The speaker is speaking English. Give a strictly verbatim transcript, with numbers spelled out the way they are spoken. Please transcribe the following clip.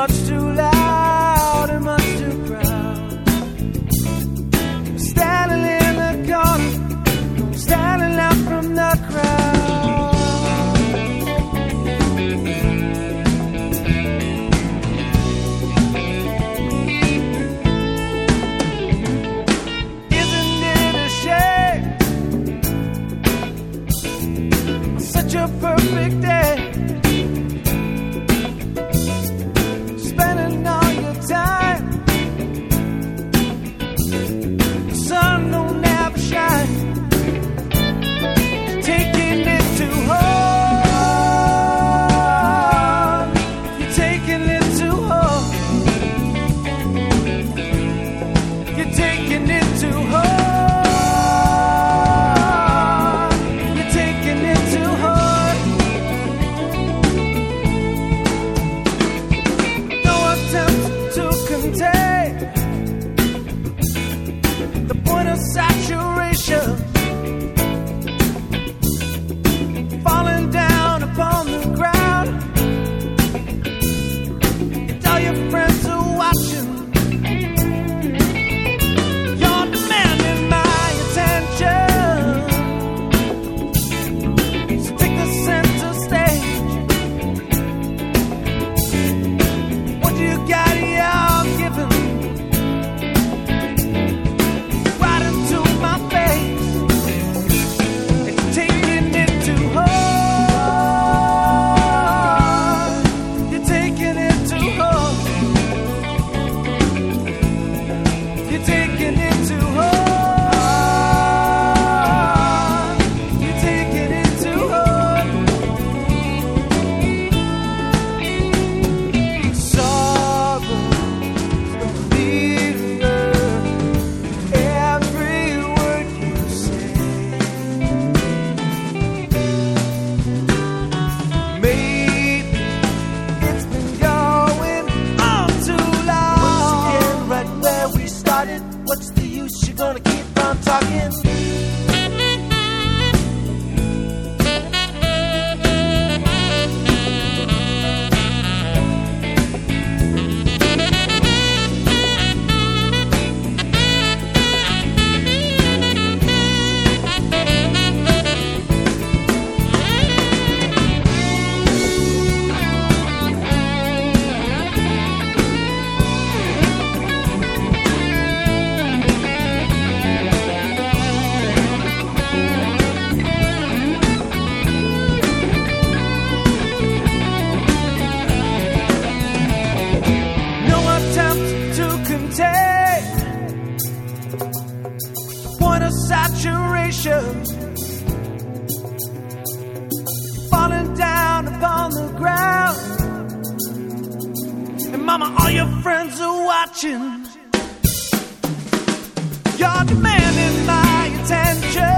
much too loud and much too proud. Standing in the corner, standing out from the crowd. Isn't it a shame? Such a perfect day, spending all your time. The sun don't ever shine, taking it too hard. You're taking it too hard. You're taking it too hard. You're taking it too hard. No attempt to contain the point of saturation, falling down upon the ground. You tell your friends are watching, you're demanding my attention. So take the center stage. What do you got y'all giving? Right into my face. And you're taking it too hard. You're taking it too hard. You're taking it too hard. You're taking it too hard. Sorrow's the leader, every word you say. Maybe it's been going on too long. Once again, right where we started. What's the use? You're gonna keep on talking. No attempt to contain point of saturation, falling down upon the ground. And mama, all your friends are watching. You're demanding my attention.